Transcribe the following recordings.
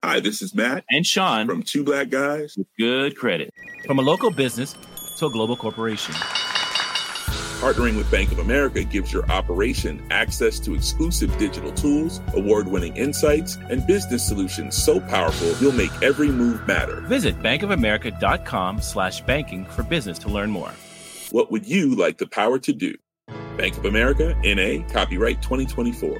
Hi, this is Matt and Sean from Two Black Guys with Good Credit. From a local business to a global corporation, partnering with Bank of America gives your operation access to exclusive digital tools, award-winning insights, and business solutions so powerful you'll make every move matter. Visit bankofamerica.com/banking for business to learn more. What would you like the power to do? Bank of America, N.A., copyright 2024.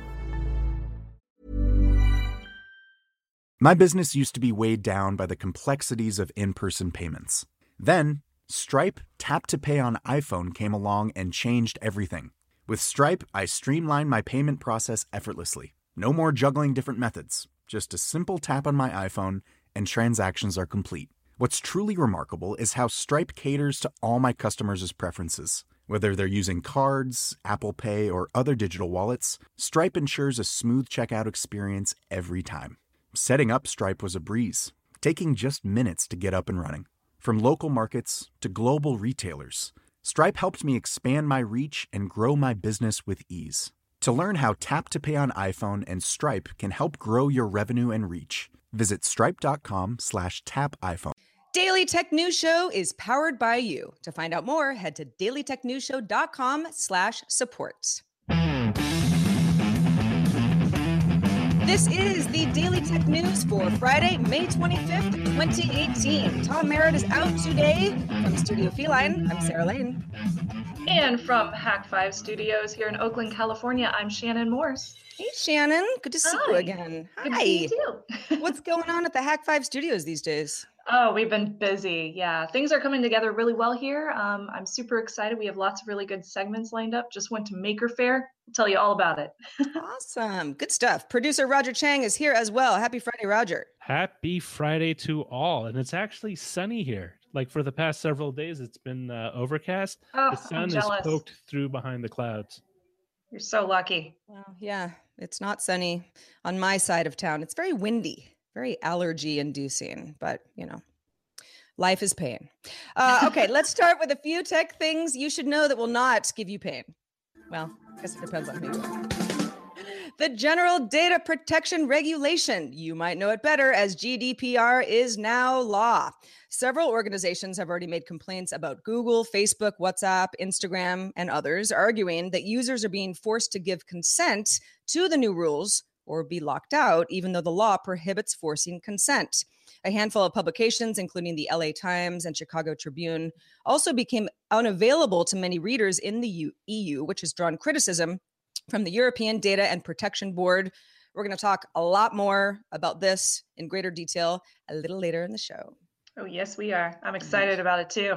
My business used to be weighed down by the complexities of in-person payments. Then, Stripe Tap to Pay on iPhone came along and changed everything. With Stripe, I streamlined my payment process effortlessly. No more juggling different methods. Just a simple tap on my iPhone and transactions are complete. What's truly remarkable is how Stripe caters to all my customers' preferences. Whether they're using cards, Apple Pay, or other digital wallets, Stripe ensures a smooth checkout experience every time. Setting up Stripe was a breeze, taking just minutes to get up and running. From local markets to global retailers, Stripe helped me expand my reach and grow my business with ease. To learn how Tap to Pay on iPhone and Stripe can help grow your revenue and reach, visit stripe.com/tapiphone. Daily Tech News Show is powered by you. To find out more, head to dailytechnewsshow.com/support. This is the Daily Tech News for Friday, May 25th, 2018. Tom Merritt is out today. From Studio Feline, I'm Sarah Lane. And from Hack 5 Studios here in Oakland, California, I'm Shannon Morse. Hey, Shannon. Good to see you again. Hi. Good to see you too. What's going on at the Hack 5 Studios these days? Oh, we've been busy. Yeah, things are coming together really well here. I'm super excited. We have lots of really good segments lined up. Just went to Maker Faire. I'll tell you all about it. Awesome. Good stuff. Producer Roger Chang is here as well. Happy Friday, Roger. Happy Friday to all. And it's actually sunny here. Like for the past several days, it's been overcast. Oh, the sun is poked through behind the clouds. You're so lucky. Well, yeah, it's not sunny on my side of town. It's very windy. Very allergy inducing, but you know, life is pain. Okay, let's start with a few tech things you should know that will not give you pain. Well, I guess it depends on who you are. The General Data Protection Regulation, you might know it better as GDPR, is now law. Several organizations have already made complaints about Google, Facebook, WhatsApp, Instagram, and others, arguing that users are being forced to give consent to the new rules or be locked out, even though the law prohibits forcing consent. A handful of publications, including the LA Times and Chicago Tribune, also became unavailable to many readers in the EU, which has drawn criticism from the European Data and Protection Board. We're going to talk a lot more about this in greater detail a little later in the show. Oh, yes, we are. I'm excited about it, too.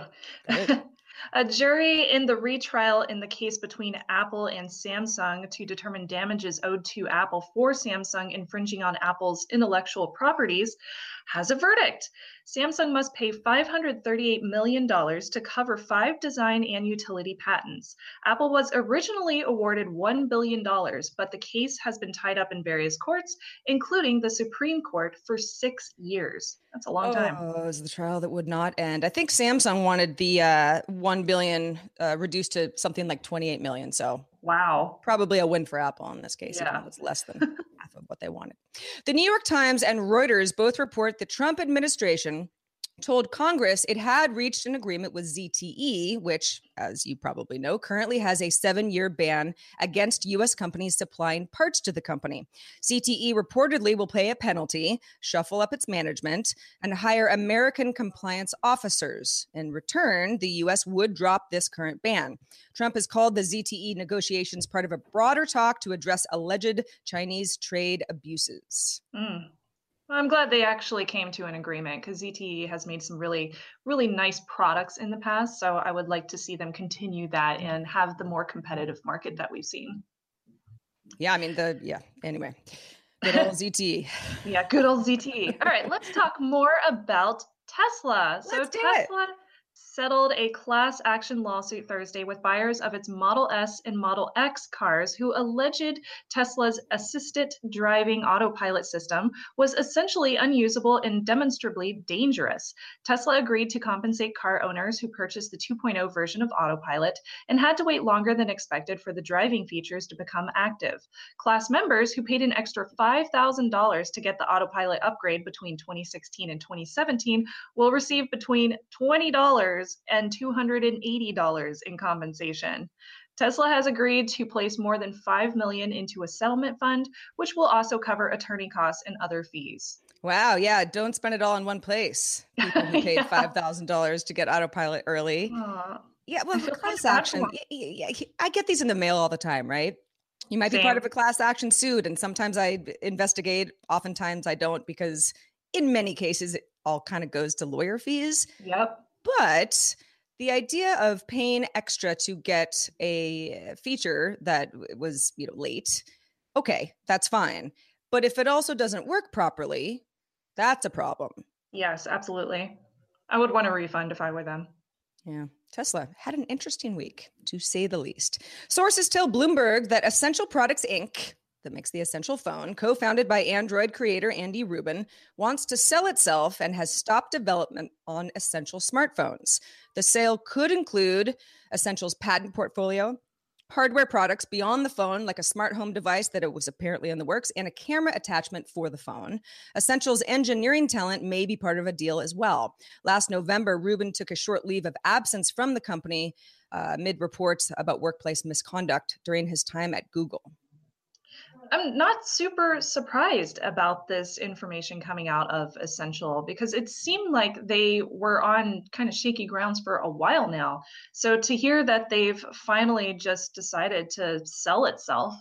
A jury in the retrial in the case between Apple and Samsung to determine damages owed to Apple for Samsung infringing on Apple's intellectual properties has a verdict. Samsung must pay $538 million to cover 5 design and utility patents. Apple was originally awarded $1 billion, but the case has been tied up in various courts, including the Supreme Court, for 6 years. That's a long time. Oh, it was the trial that would not end. I think Samsung wanted the $1 billion reduced to something like $28 million. So wow, probably a win for Apple in this case. Yeah, it's less than half of what they wanted. The New York Times and Reuters both report the Trump administration told Congress it had reached an agreement with ZTE, which, as you probably know, currently has a 7-year ban against U.S. companies supplying parts to the company. ZTE reportedly will pay a penalty, shuffle up its management, and hire American compliance officers. In return, the U.S. would drop this current ban. Trump has called the ZTE negotiations part of a broader talk to address alleged Chinese trade abuses. Well, I'm glad they actually came to an agreement because ZTE has made some really, really nice products in the past. So I would like to see them continue that and have the more competitive market that we've seen. Yeah, I mean, anyway, good old ZTE. Yeah, good old ZTE. All right, let's talk more about Tesla. So Tesla settled a class action lawsuit Thursday with buyers of its Model S and Model X cars who alleged Tesla's assisted driving autopilot system was essentially unusable and demonstrably dangerous. Tesla agreed to compensate car owners who purchased the 2.0 version of autopilot and had to wait longer than expected for the driving features to become active. Class members who paid an extra $5,000 to get the autopilot upgrade between 2016 and 2017 will receive between $20 and $280 in compensation. Tesla has agreed to place more than $5 million into a settlement fund, which will also cover attorney costs and other fees. Wow. Yeah. Don't spend it all in one place. People who paid Yeah. $5,000 to get autopilot early. Yeah. Well, I feel class bad for action. them. Yeah, I get these in the mail all the time, right? You might be part Same. of a class action suit, and sometimes I investigate. Oftentimes I don't, because in many cases it all kind of goes to lawyer fees. Yep. But the idea of paying extra to get a feature that was, late, okay, that's fine. But if it also doesn't work properly, that's a problem. Yes, absolutely. I would want a refund if I were them. Yeah. Tesla had an interesting week, to say the least. Sources tell Bloomberg that Essential Products Inc., that makes the Essential phone, co-founded by Android creator Andy Rubin, wants to sell itself and has stopped development on Essential smartphones. The sale could include Essential's patent portfolio, hardware products beyond the phone, like a smart home device that it was apparently in the works, and a camera attachment for the phone. Essential's engineering talent may be part of a deal as well. Last November, Rubin took a short leave of absence from the company amid reports about workplace misconduct during his time at Google. I'm not super surprised about this information coming out of Essential because it seemed like they were on kind of shaky grounds for a while now. So to hear that they've finally just decided to sell itself,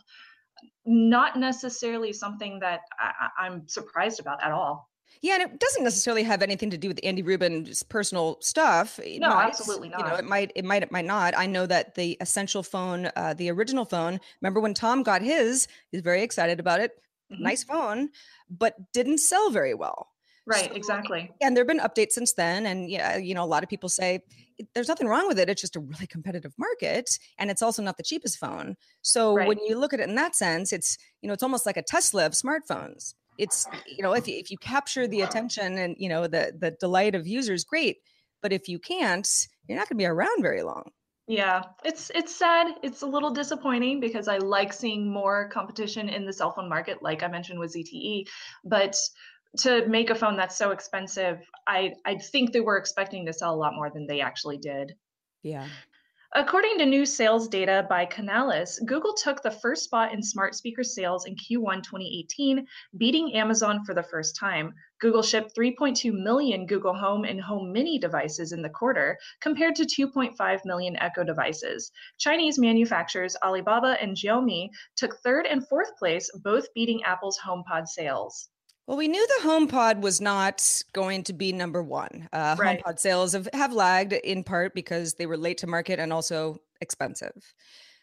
not necessarily something that I'm surprised about at all. Yeah, and it doesn't necessarily have anything to do with Andy Rubin's personal stuff. It No, might, absolutely not. It might not. I know that the Essential phone, the original phone, remember when Tom got his, he's very excited about it. Mhm. Nice phone, but didn't sell very well. Right, So- exactly. And there have been updates since then. And yeah, a lot of people say there's nothing wrong with it. It's just a really competitive market. And it's also not the cheapest phone. So Right. when you look at it in that sense, it's, it's almost like a Tesla of smartphones. It's, if you capture the attention and, the delight of users, great. But if you can't, you're not going to be around very long. Yeah, it's sad. It's a little disappointing because I like seeing more competition in the cell phone market, like I mentioned with ZTE. But to make a phone that's so expensive, I think they were expecting to sell a lot more than they actually did. Yeah. According to new sales data by Canalys, Google took the first spot in smart speaker sales in Q1 2018, beating Amazon for the first time. Google shipped 3.2 million Google Home and Home Mini devices in the quarter, compared to 2.5 million Echo devices. Chinese manufacturers Alibaba and Xiaomi took third and fourth place, both beating Apple's HomePod sales. Well, we knew the HomePod was not going to be number one. Right. HomePod sales have lagged in part because they were late to market and also expensive.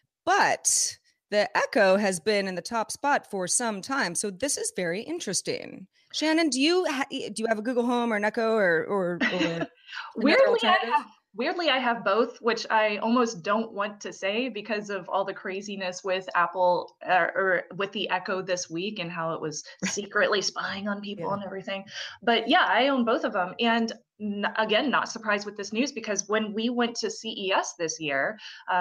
But the Echo has been in the top spot for some time. So this is very interesting. Shannon, do you have a Google Home or an Echo or another alternative? Weirdly, I have both, which I almost don't want to say because of all the craziness with Apple or with the Echo this week and how it was secretly spying on people and everything. But yeah, I own both of them. And again, not surprised with this news because when we went to CES this year,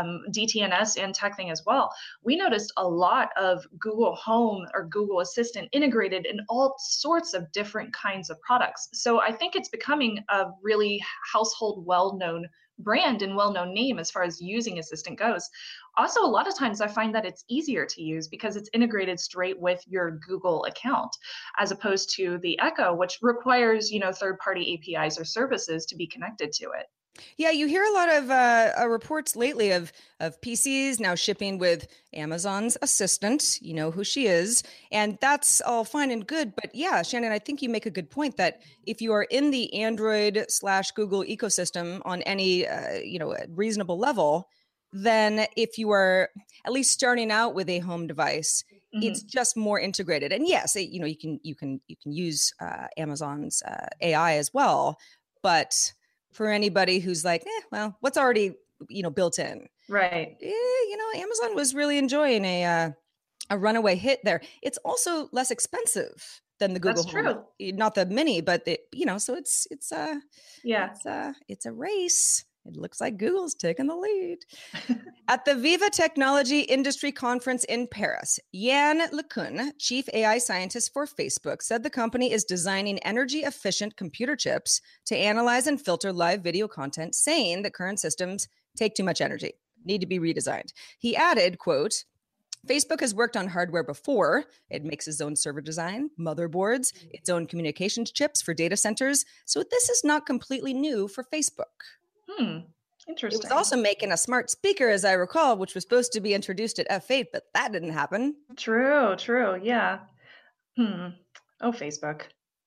DTNS and TechThing as well, we noticed a lot of Google Home or Google Assistant integrated in all sorts of different kinds of products. So I think it's becoming a really household well-known brand and well-known name as far as using Assistant goes. Also, a lot of times I find that it's easier to use because it's integrated straight with your Google account, as opposed to the Echo, which requires, third-party APIs or services to be connected to it. Yeah, you hear a lot of reports lately of PCs now shipping with Amazon's Assistant. You know who she is. And that's all fine and good. But yeah, Shannon, I think you make a good point that if you are in the Android/Google ecosystem on any, reasonable level, then if you are at least starting out with a home device, it's just more integrated. And yes, you can use Amazon's AI as well, but for anybody who's like, well, what's already, built in. Right. Amazon was really enjoying a runaway hit there. It's also less expensive than the Google That's Home. true. Not the Mini, but so it's yeah, it's a race. It looks like Google's taking the lead. At the Viva Technology Industry Conference in Paris, Yann LeCun, chief AI scientist for Facebook, said the company is designing energy-efficient computer chips to analyze and filter live video content, saying that current systems take too much energy, need to be redesigned. He added, quote, Facebook has worked on hardware before. It makes its own server design, motherboards, its own communications chips for data centers. So this is not completely new for Facebook. Interesting. It was also making a smart speaker, as I recall, which was supposed to be introduced at F8, but that didn't happen. True. Yeah. Oh, Facebook.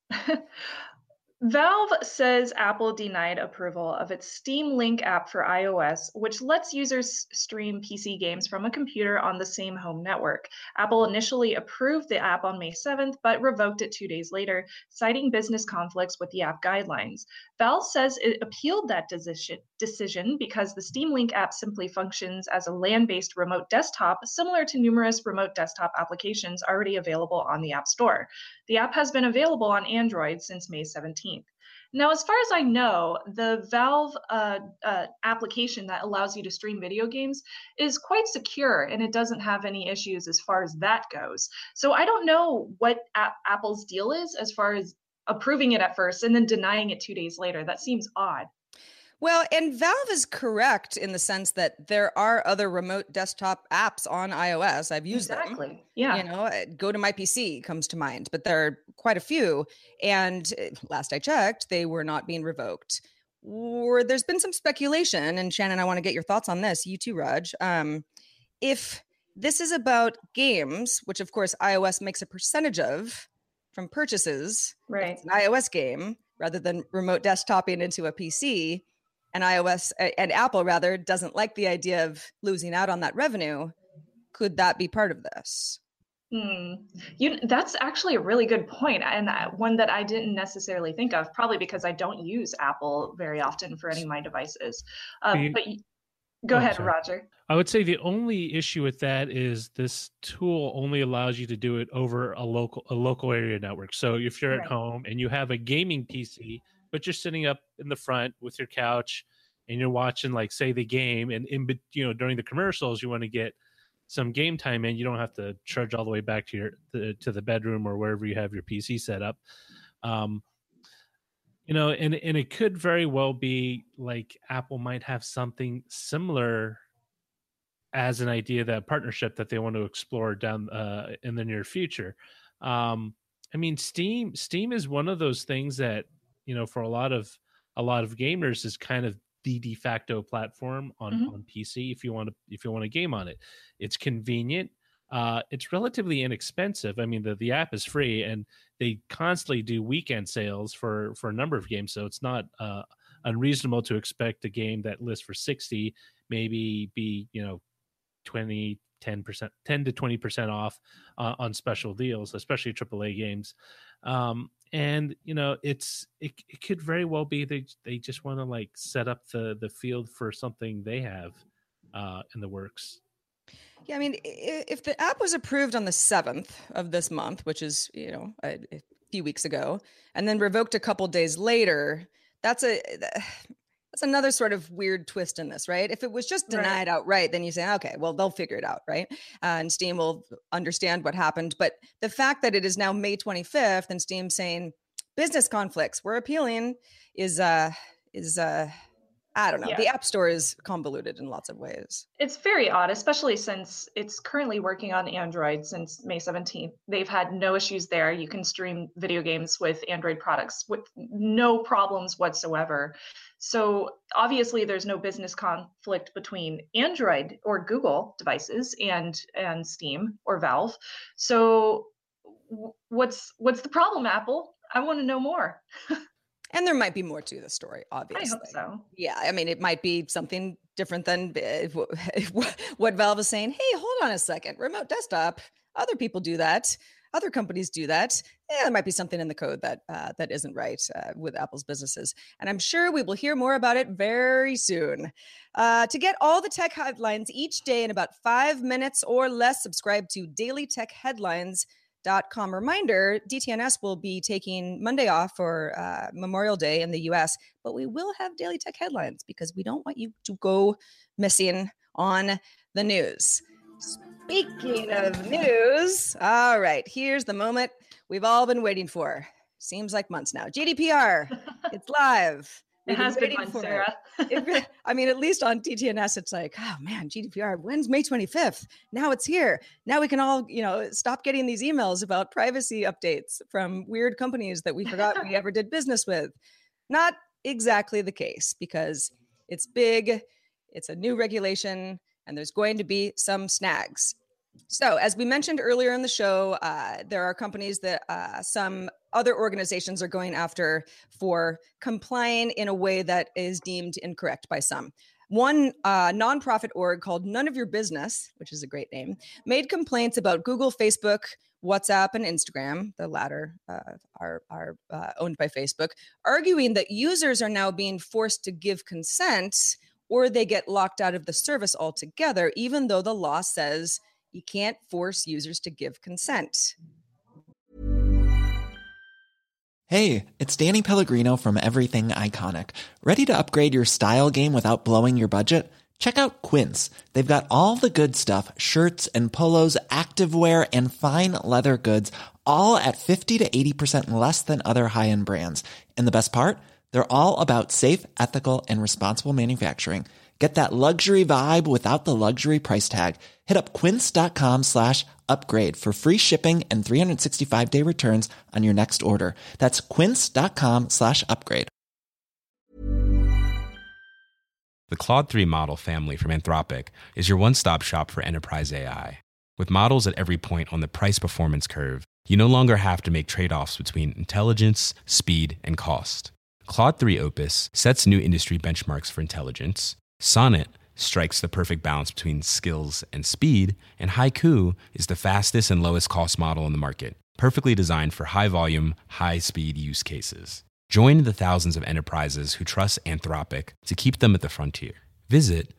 Valve says Apple denied approval of its Steam Link app for iOS, which lets users stream PC games from a computer on the same home network. Apple initially approved the app on May 7th, but revoked it 2 days later, citing business conflicts with the app guidelines. Valve says it appealed that decision because the Steam Link app simply functions as a LAN-based remote desktop, similar to numerous remote desktop applications already available on the App Store. The app has been available on Android since May 17th. Now, as far as I know, the Valve application that allows you to stream video games is quite secure, and it doesn't have any issues as far as that goes. So I don't know what Apple's deal is as far as approving it at first and then denying it 2 days later. That seems odd. Well, and Valve is correct in the sense that there are other remote desktop apps on iOS. I've used them. Yeah. Go to My PC comes to mind, but there are quite a few. And last I checked, they were not being revoked. Or there's been some speculation, and Shannon, I want to get your thoughts on this. You too, Raj. If this is about games, which of course iOS makes a percentage of from purchases, right? It's an iOS game rather than remote desktoping into a PC. And iOS and Apple rather doesn't like the idea of losing out on that revenue. Could that be part of this? That's actually a really good point, and one that I didn't necessarily think of, probably because I don't use Apple very often for any of my devices. Go ahead, sorry. Roger. I would say the only issue with that is this tool only allows you to do it over a local area network. So if you're at home and you have a gaming PC, but you're sitting up in the front with your couch and you're watching, like, say, the game, and during the commercials you want to get some game time in, you don't have to trudge all the way back to the bedroom or wherever you have your PC set up. And it could very well be like Apple might have something similar as an idea, that partnership that they want to explore down in the near future. Steam is one of those things that, for a lot of gamers is kind of the de facto platform on PC if you want to game on it. It's convenient. It's relatively inexpensive. I mean, the app is free, and they constantly do weekend sales for a number of games. So it's not unreasonable to expect a game that lists for $60 maybe be 10% to 20% off on special deals, especially AAA games. It could very well be they just want to set up the field for something they have in the works. Yeah, I mean, if the app was approved on the 7th of this month, which is a few weeks ago, and then revoked a couple days later, that's another sort of weird twist in this, right? If it was just denied outright, then you say, okay, well, they'll figure it out, right? And Steam will understand what happened. But the fact that it is now May 25th and Steam saying business conflicts, we're appealing, is I don't know. Yeah. The App Store is convoluted in lots of ways. It's very odd, especially since it's currently working on Android since May 17th. They've had no issues there. You can stream video games with Android products with no problems whatsoever. So obviously there's no business conflict between Android or Google devices and Steam or Valve. So what's the problem, Apple? I want to know more. And there might be more to the story, obviously. I hope so. Yeah, I mean, it might be something different than what Valve is saying. Hey, hold on a second. Remote desktop, other people do that. other companies do that. There might be something in the code that that isn't right with Apple's businesses. And I'm sure we will hear more about it very soon. To get all the tech headlines each day in about 5 minutes or less, subscribe to dailytechheadlines.com. Reminder, DTNS will be taking Monday off for Memorial Day in the US, but we will have Daily Tech Headlines because we don't want you to go missing on the news. Speaking of news, all right, here's the moment we've all been waiting for. Seems like months now. GDPR, it's live. It has been months, Sarah. I mean, at least on DTNS, it's like, oh man, GDPR, when's May 25th? Now it's here. Now we can all, stop getting these emails about privacy updates from weird companies that we forgot we ever did business with. Not exactly the case, because it's big, it's a new regulation, and there's going to be some snags. So, as we mentioned earlier in the show, there are companies that some other organizations are going after for complying in a way that is deemed incorrect by some. One nonprofit org called None of Your Business, which is a great name, made complaints about Google, Facebook, WhatsApp, and Instagram. The latter are owned by Facebook, arguing that users are now being forced to give consent or they get locked out of the service altogether, even though the law says you can't force users to give consent. Hey, it's Danny Pellegrino from Everything Iconic. Ready to upgrade your style game without blowing your budget? Check out Quince. They've got all the good stuff, shirts and polos, activewear, and fine leather goods, all at 50 to 80% less than other high-end brands. And the best part? They're all about safe, ethical, and responsible manufacturing. Get that luxury vibe without the luxury price tag. Hit up quince.com/upgrade for free shipping and 365-day returns on your next order. That's quince.com/upgrade. The Claude 3 model family from Anthropic is your one-stop shop for enterprise AI. With models at every point on the price-performance curve, you no longer have to make trade-offs between intelligence, speed, and cost. Claude 3 Opus sets new industry benchmarks for intelligence. Sonnet strikes the perfect balance between skills and speed, and Haiku is the fastest and lowest cost model in the market, perfectly designed for high-volume, high-speed use cases. Join the thousands of enterprises who trust Anthropic to keep them at the frontier. Visit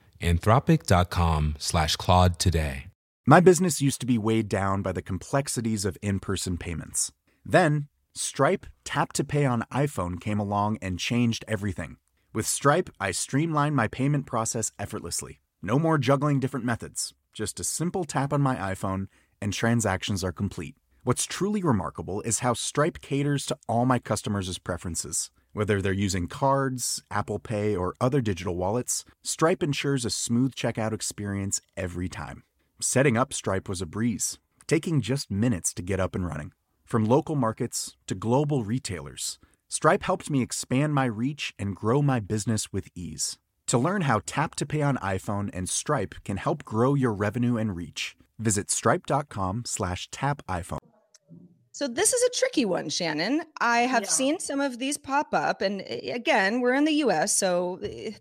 anthropic.com/Claude today. My business used to be weighed down by the complexities of in-person payments. Then, Stripe Tap to Pay on iPhone came along and changed everything. With Stripe, I streamlined my payment process effortlessly. No more juggling different methods. Just a simple tap on my iPhone and transactions are complete. What's truly remarkable is how Stripe caters to all my customers' preferences. Whether they're using cards, Apple Pay, or other digital wallets, Stripe ensures a smooth checkout experience every time. Setting up Stripe was a breeze, taking just minutes to get up and running. From local markets to global retailers, Stripe helped me expand my reach and grow my business with ease. To learn how Tap to Pay on iPhone and Stripe can help grow your revenue and reach, visit stripe.com/tapiphone. So this is a tricky one, Shannon. I have seen some of these pop up, and again, we're in the U.S., so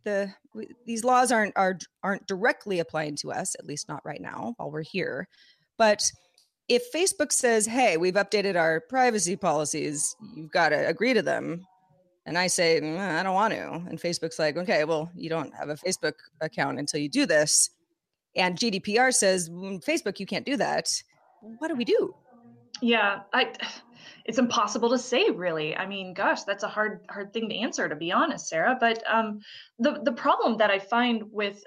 these laws aren't directly applying to us, at least not right now while we're here. But if Facebook says, "Hey, we've updated our privacy policies, you've got to agree to them," and I say, "I don't want to," and Facebook's like, "Okay, well, you don't have a Facebook account until you do this," and GDPR says, "Facebook, you can't do that," what do we do? Yeah, it's impossible to say, really. I mean, gosh, that's a hard thing to answer, to be honest, Sarah. But the problem that I find with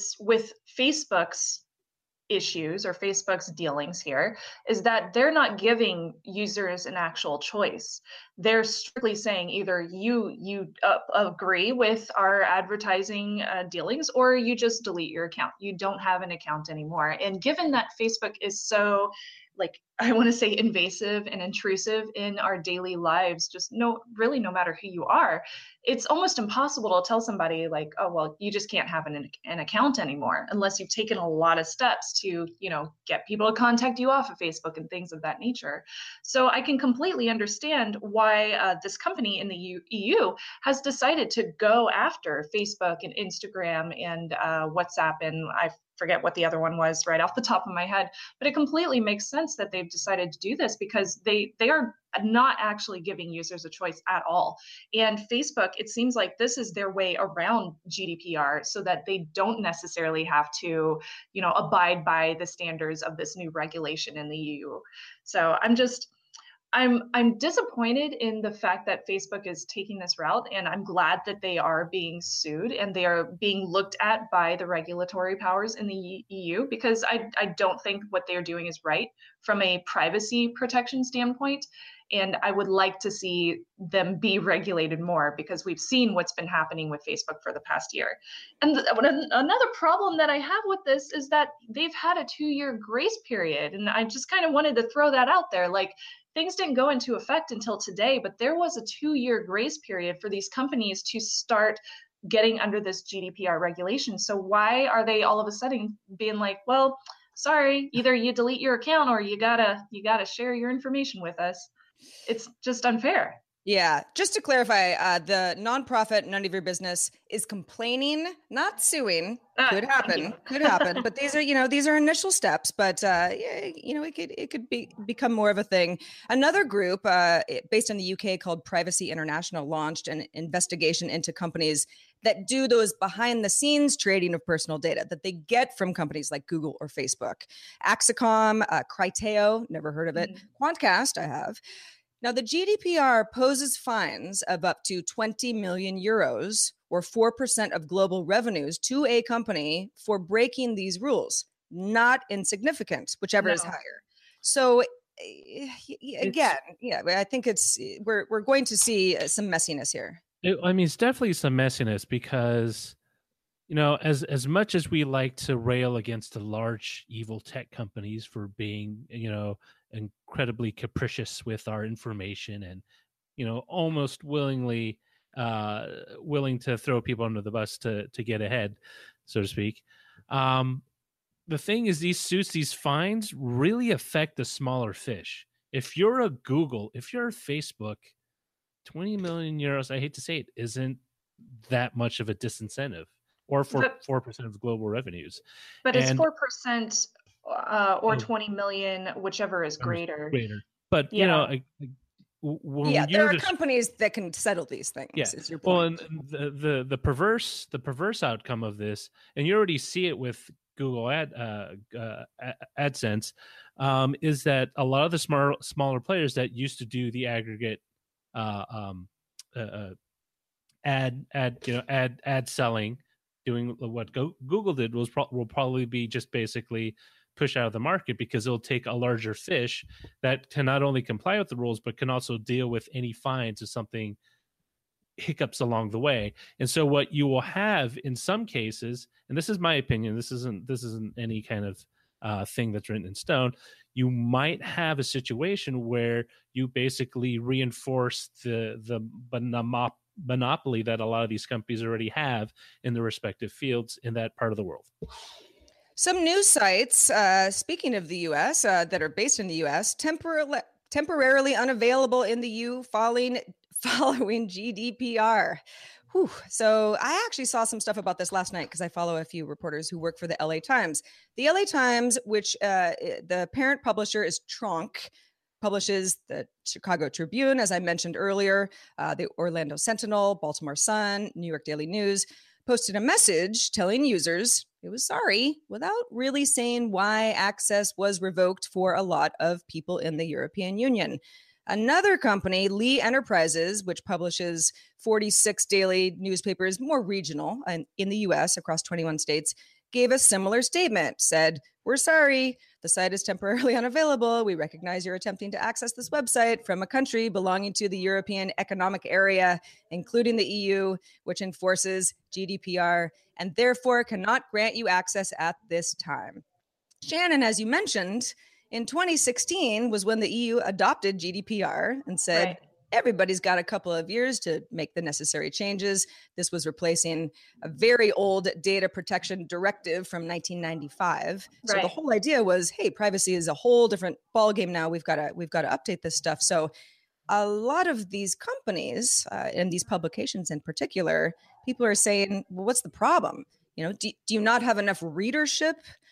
Facebook's issues or Facebook's dealings here is that they're not giving users an actual choice. They're strictly saying either you agree with our advertising dealings, or you just delete your account. You don't have an account anymore. And given that Facebook is so, I want to say, invasive and intrusive in our daily lives, no matter who you are, it's almost impossible to tell somebody like, "Oh, well, you just can't have an account anymore," unless you've taken a lot of steps to, get people to contact you off of Facebook and things of that nature. So I can completely understand why this company in the EU has decided to go after Facebook and Instagram and WhatsApp and forget what the other one was right off the top of my head, but it completely makes sense that they've decided to do this because they are not actually giving users a choice at all. And Facebook, it seems like this is their way around GDPR so that they don't necessarily have to, abide by the standards of this new regulation in the EU. So I'm disappointed in the fact that Facebook is taking this route, and I'm glad that they are being sued and they are being looked at by the regulatory powers in the EU, because I don't think what they're doing is right from a privacy protection standpoint. And I would like to see them be regulated more, because we've seen what's been happening with Facebook for the past year. And another problem that I have with this is that they've had a 2-year grace period. And I just kind of wanted to throw that out there. Like, things didn't go into effect until today, but there was a 2-year grace period for these companies to start getting under this GDPR regulation. So why are they all of a sudden being like, well, sorry, either you delete your account or you gotta share your information with us? It's just unfair. Yeah. Just to clarify, the nonprofit None of Your Business is complaining, not suing. Could happen. But these are initial steps. But it could become more of a thing. Another group based in the UK called Privacy International launched an investigation into companies that do those behind the scenes trading of personal data that they get from companies like Google or Facebook. Axicom, Criteo, never heard of it. Quantcast, I have. Now, the GDPR poses fines of up to 20 million euros or 4% of global revenues to a company for breaking these rules. Not insignificant, whichever is higher. So again, I think we're going to see some messiness here. It's definitely some messiness because, as much as we like to rail against the large evil tech companies for being, incredibly capricious with our information and, almost willing to throw people under the bus to get ahead, so to speak. The thing is, these suits, these fines really affect the smaller fish. If you're a Google, if you're a Facebook, 20 million euros, I hate to say it, isn't that much of a disincentive, or for 4% of global revenues. But it's 4% or 20 million, whichever is greater. But, there are companies that can settle these things. Yeah. Is your point. Well, and the perverse outcome of this, and you already see it with Google AdSense, is that a lot of the smaller players that used to do the aggregate ad selling, doing what Google did will probably be just basically push out of the market, because it'll take a larger fish that can not only comply with the rules but can also deal with any fines if something hiccups along the way. And so what you will have in some cases, and this is my opinion, this isn't any kind of thing that's written in stone, you might have a situation where you basically reinforce the monopoly that a lot of these companies already have in their respective fields in that part of the world. Some news sites, speaking of the U.S., that are based in the U.S., temporarily unavailable in the EU following GDPR. Whew. So I actually saw some stuff about this last night because I follow a few reporters who work for the LA Times. The LA Times, which the parent publisher is Tronc, publishes the Chicago Tribune, as I mentioned earlier, the Orlando Sentinel, Baltimore Sun, New York Daily News, posted a message telling users it was sorry without really saying why access was revoked for a lot of people in the European Union. Another company, Lee Enterprises, which publishes 46 daily newspapers, more regional, and in the U.S. across 21 states, gave a similar statement, said, "We're sorry, the site is temporarily unavailable. We recognize you're attempting to access this website from a country belonging to the European Economic Area, including the EU, which enforces GDPR, and therefore cannot grant you access at this time." Shannon, as you mentioned, in 2016 was when the EU adopted GDPR and said, everybody's got a couple of years to make the necessary changes. This was replacing a very old data protection directive from 1995. So the whole idea was, hey, privacy is a whole different ballgame now. We've got to update this stuff. So a lot of these companies and these publications in particular, people are saying, well, what's the problem? Do you not have enough readership,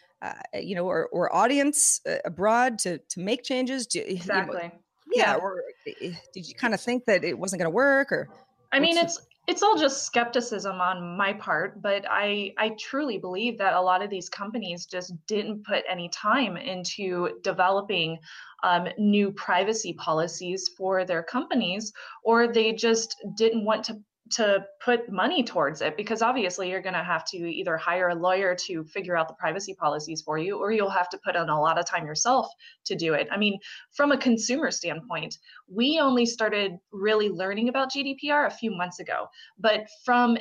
or audience abroad to make changes? Exactly. Or did you kind of think that it wasn't going to work? Or I mean, it's all just skepticism on my part, but I truly believe that a lot of these companies just didn't put any time into developing new privacy policies for their companies, or they just didn't want to put money towards it, because obviously you're going to have to either hire a lawyer to figure out the privacy policies for you, or you'll have to put in a lot of time yourself to do it. I mean, from a consumer standpoint, we only started really learning about GDPR a few months ago, but from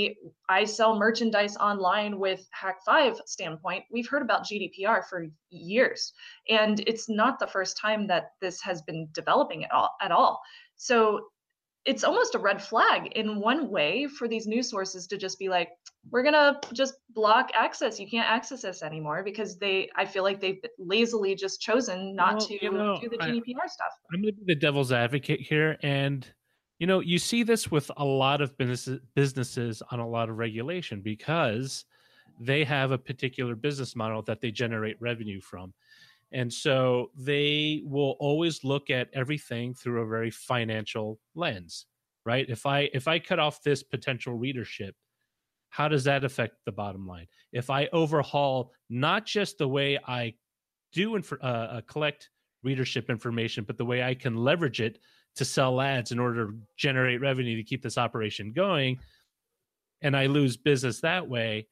I sell merchandise online with Hack5 standpoint, we've heard about GDPR for years, and it's not the first time that this has been developing at all. So it's almost a red flag in one way for these news sources to just be like, we're going to just block access. You can't access us anymore, because I feel like they've lazily just chosen not to do the GDPR stuff. I'm going to be the devil's advocate here. And, you see this with a lot of businesses on a lot of regulation, because they have a particular business model that they generate revenue from. And so they will always look at everything through a very financial lens, right? If I cut off this potential readership, how does that affect the bottom line? If I overhaul not just the way I do collect readership information, but the way I can leverage it to sell ads in order to generate revenue to keep this operation going, and I lose business that way,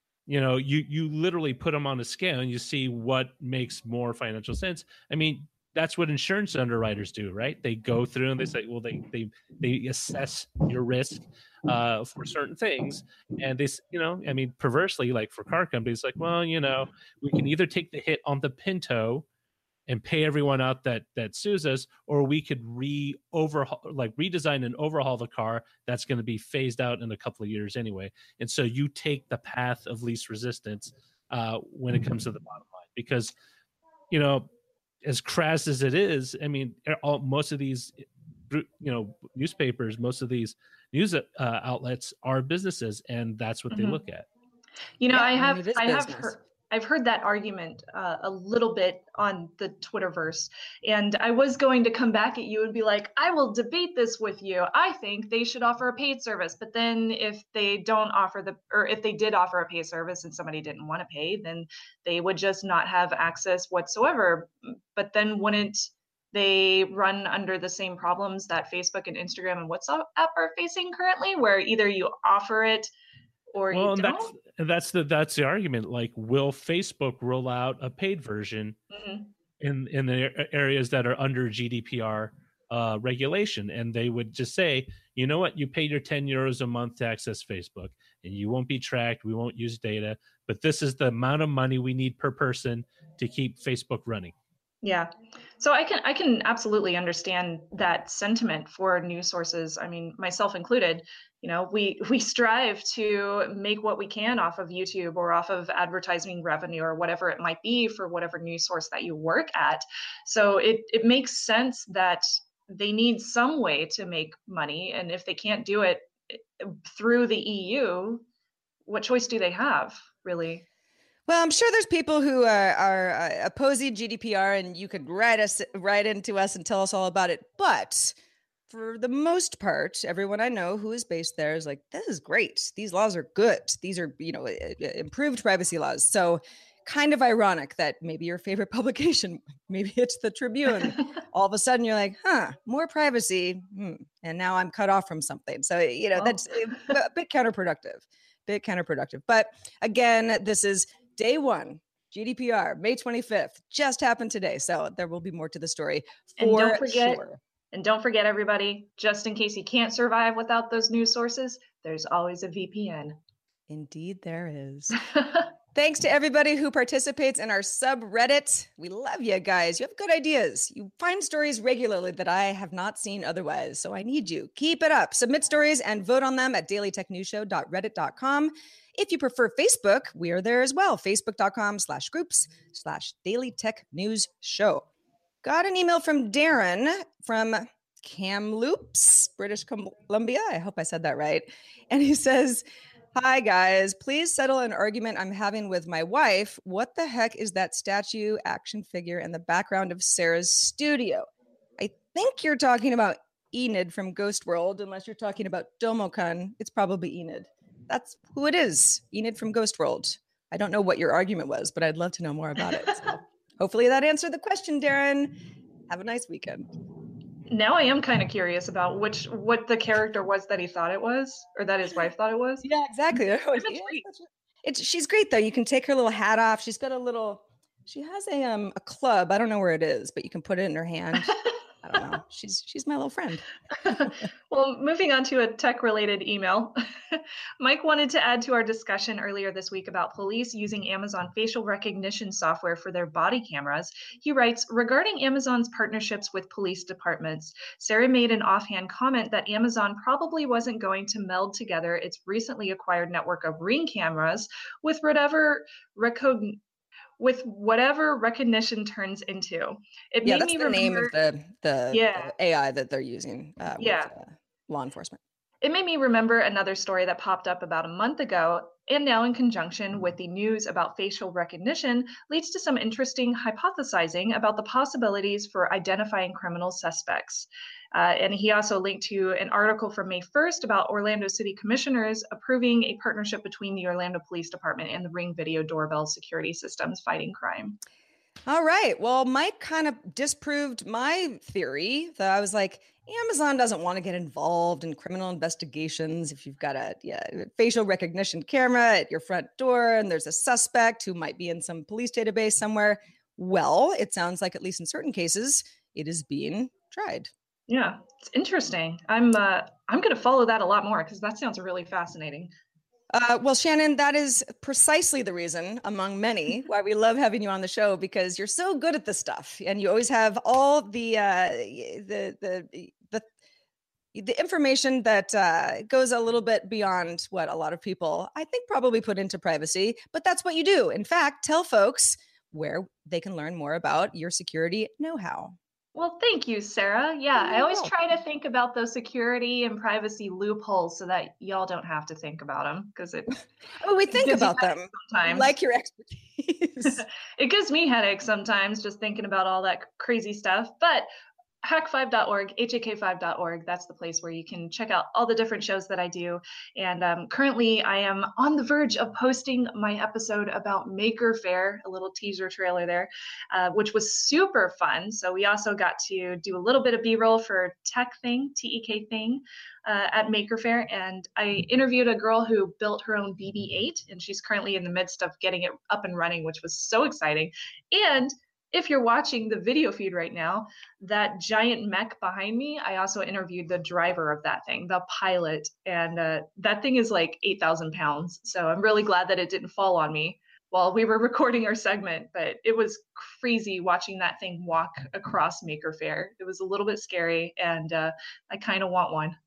you literally put them on a scale and you see what makes more financial sense. I mean, that's what insurance underwriters do, right? They go through and they say, well, they assess your risk for certain things. And they, perversely, like for car companies, like, well, we can either take the hit on the Pinto and pay everyone out that sues us, or we could redesign and overhaul the car that's going to be phased out in a couple of years anyway. And so you take the path of least resistance when it comes to the bottom line, because, as crass as it is, I mean, most of these, newspapers, most of these news outlets are businesses, and that's what they look at. I've heard that argument a little bit on the Twitterverse, and I was going to come back at you and be like, I will debate this with you. I think they should offer a paid service, but then if they don't offer if they did offer a paid service and somebody didn't want to pay, then they would just not have access whatsoever. But then wouldn't they run under the same problems that Facebook and Instagram and WhatsApp are facing currently, where either you offer it or you don't? That's the argument. Like, will Facebook roll out a paid version in the areas that are under GDPR regulation? And they would just say, you know what, you pay your €10 a month to access Facebook, and you won't be tracked. We won't use data, but this is the amount of money we need per person to keep Facebook running. Yeah. So I can absolutely understand that sentiment for news sources. I mean, myself included, we strive to make what we can off of YouTube or off of advertising revenue or whatever it might be for whatever news source that you work at. So it makes sense that they need some way to make money. And if they can't do it through the EU, what choice do they have, really? Well, I'm sure there's people who are opposing GDPR, and you could write into us and tell us all about it. But for the most part, everyone I know who is based there is like, this is great. These laws are good. These are, improved privacy laws. So kind of ironic that maybe your favorite publication, maybe it's the Tribune, all of a sudden you're like, more privacy. And now I'm cut off from something. So, that's a bit counterproductive. But again, this is Day 1, GDPR, May 25th, just happened today. So there will be more to the story for sure. And don't forget, everybody, just in case you can't survive without those news sources, there's always a VPN. Indeed, there is. Thanks to everybody who participates in our subreddit. We love you guys. You have good ideas. You find stories regularly that I have not seen otherwise. So I need you. Keep it up. Submit stories and vote on them at dailytechnewsshow.reddit.com. If you prefer Facebook, we are there as well. Facebook.com/groups/dailytechnewsshow. Got an email from Darren from Kamloops, British Columbia. I hope I said that right. And he says, Hi, guys. Please settle an argument I'm having with my wife. What the heck is that statue action figure in the background of Sarah's studio? I think you're talking about Enid from Ghost World, unless you're talking about Domokun. It's probably Enid. That's who it is, Enid from Ghost World. I don't know what your argument was, but I'd love to know more about it. So hopefully that answered the question, Darren. Have a nice weekend. Now I am kind of curious about what the character was that he thought it was, or that his wife thought it was. Yeah, exactly. She's great though. You can take her little hat off. She's got she has a club. I don't know where it is, but you can put it in her hand. I don't know. She's my little friend. Well, moving on to a tech-related email. Mike wanted to add to our discussion earlier this week about police using Amazon facial recognition software for their body cameras. He writes, regarding Amazon's partnerships with police departments, Sarah made an offhand comment that Amazon probably wasn't going to meld together its recently acquired network of Ring cameras with whatever recognition turns into. It made that's me the name of the AI that they're using with law enforcement. It made me remember another story that popped up about a month ago, and now in conjunction with the news about facial recognition leads to some interesting hypothesizing about the possibilities for identifying criminal suspects. And he also linked to an article from May 1st about Orlando City Commissioners approving a partnership between the Orlando Police Department and the Ring Video Doorbell Security Systems fighting crime. All right. Well, Mike kind of disproved my theory that I was like, Amazon doesn't want to get involved in criminal investigations. If you've got a facial recognition camera at your front door and there's a suspect who might be in some police database somewhere, well, it sounds like at least in certain cases, it is being tried. Yeah, it's interesting. I'm going to follow that a lot more because that sounds really fascinating. Well, Shannon, that is precisely the reason, among many, why we love having you on the show, because you're so good at this stuff, and you always have all the information that goes a little bit beyond what a lot of people, I think, probably put into privacy. But that's what you do. In fact, tell folks where they can learn more about your security know-how. Well, thank you, Sarah. Yeah, I always try to think about those security and privacy loopholes so that y'all don't have to think about them, because we think about them sometimes. Like your expertise. It gives me headaches sometimes just thinking about all that crazy stuff. But hack5.org, HAK5.org. That's the place where you can check out all the different shows that I do. And currently I am on the verge of posting my episode about Maker Faire, a little teaser trailer there, which was super fun. So we also got to do a little bit of B-roll for Tech Thing, TEK Thing, at Maker Faire. And I interviewed a girl who built her own BB-8, and she's currently in the midst of getting it up and running, which was so exciting. And if you're watching the video feed right now, that giant mech behind me, I also interviewed the driver of that thing, the pilot, and that thing is like 8,000 pounds. So I'm really glad that it didn't fall on me while we were recording our segment, but it was crazy watching that thing walk across Maker Faire. It was a little bit scary, and I kind of want one.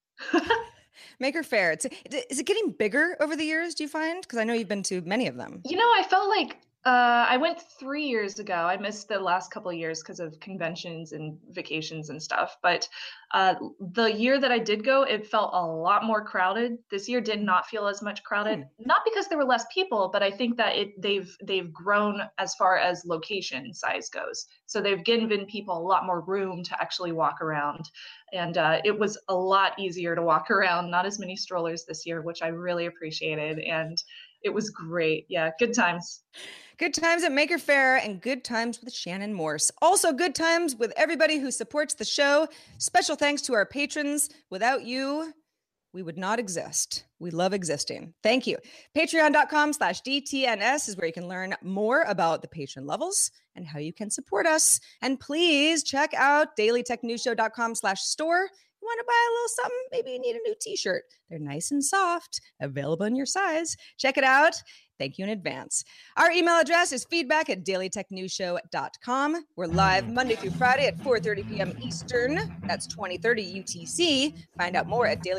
Maker Faire, is it getting bigger over the years, do you find? Because I know you've been to many of them. You know, I felt like I went 3 years ago. I missed the last couple of years because of conventions and vacations and stuff. But the year that I did go, it felt a lot more crowded. This year did not feel as much crowded, not because there were less people, but I think that they've grown as far as location size goes. So they've given people a lot more room to actually walk around. And it was a lot easier to walk around, not as many strollers this year, which I really appreciated. And it was great. Yeah, good times. Good times at Maker Faire and good times with Shannon Morse. Also good times with everybody who supports the show. Special thanks to our patrons. Without you, we would not exist. We love existing. Thank you. Patreon.com/DTNS is where you can learn more about the patron levels and how you can support us. And please check out dailytechnewsshow.com/store. You want to buy a little something? Maybe you need a new t-shirt. They're nice and soft, available in your size. Check it out. Thank you in advance. Our email address is feedback@dailytechnewsshow.com. We're live Monday through Friday at 4:30 p.m. Eastern. That's 2030 UTC. Find out more at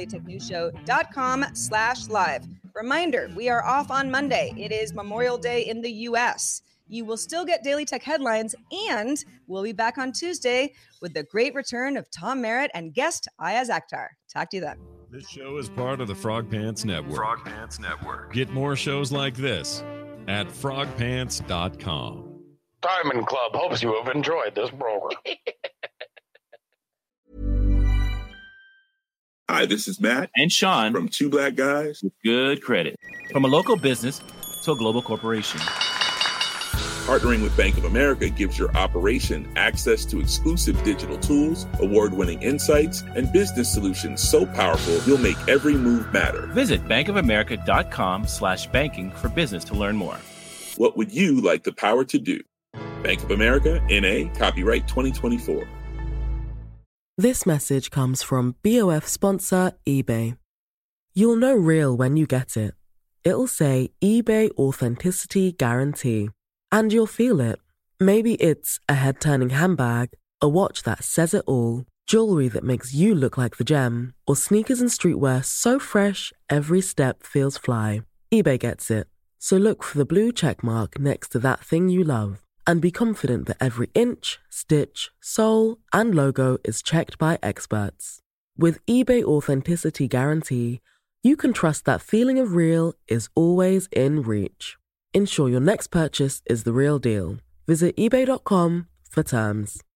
dailytechnewsshow.com/live. Reminder, we are off on Monday. It is Memorial Day in the U.S. You will still get Daily Tech headlines, and we'll be back on Tuesday with the great return of Tom Merritt and guest Ayaz Akhtar. Talk to you then. This show is part of the Frog Pants Network. Frog Pants Network. Get more shows like this at frogpants.com. Diamond Club hopes you have enjoyed this program. Hi, this is Matt and Sean from Two Black Guys with Good Credit. From a local business to a global corporation, partnering with Bank of America gives your operation access to exclusive digital tools, award-winning insights, and business solutions so powerful you'll make every move matter. Visit bankofamerica.com/banking for business to learn more. What would you like the power to do? Bank of America, N.A., copyright 2024. This message comes from BOF sponsor eBay. You'll know real when you get it. It'll say eBay Authenticity Guarantee. And you'll feel it. Maybe it's a head-turning handbag, a watch that says it all, jewelry that makes you look like the gem, or sneakers and streetwear so fresh every step feels fly. eBay gets it. So look for the blue check mark next to that thing you love. And be confident that every inch, stitch, sole, and logo is checked by experts. With eBay Authenticity Guarantee, you can trust that feeling of real is always in reach. Ensure your next purchase is the real deal. Visit ebay.com for terms.